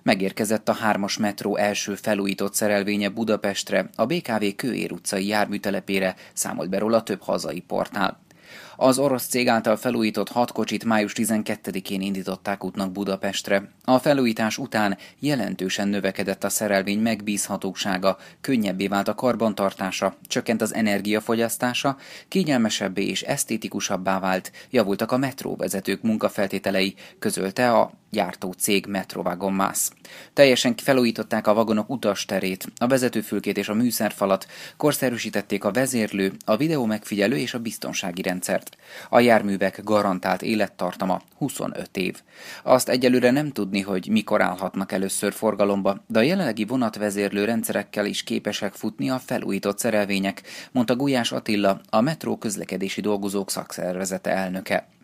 Megérkezett a 3-as metró első felújított szerelvénye Budapestre, a BKV Kőér utcai járműtelepére, számolt be róla több hazai portál. Az orosz cég által felújított 6 kocsit május 12-én indították útnak Budapestre. A felújítás után jelentősen növekedett a szerelvény megbízhatósága, könnyebbé vált a karbantartása, csökkent az energiafogyasztása, kényelmesebbé és esztétikusabbá vált, javultak a metróvezetők munkafeltételei, közölte a gyártó cég Metrowagon Mass. Teljesen felújították a vagonok utasterét, a vezetőfülkét és a műszerfalat, korszerűsítették a vezérlő, a videó megfigyelő és a biztonsági rendszert. A járművek garantált élettartama 25 év. Azt egyelőre nem tudni, hogy mikor állhatnak először forgalomba, de a jelenlegi vonatvezérlő rendszerekkel is képesek futni a felújított szerelvények, mondta Gulyás Attila, a Metró Közlekedési Dolgozók Szakszervezete elnöke.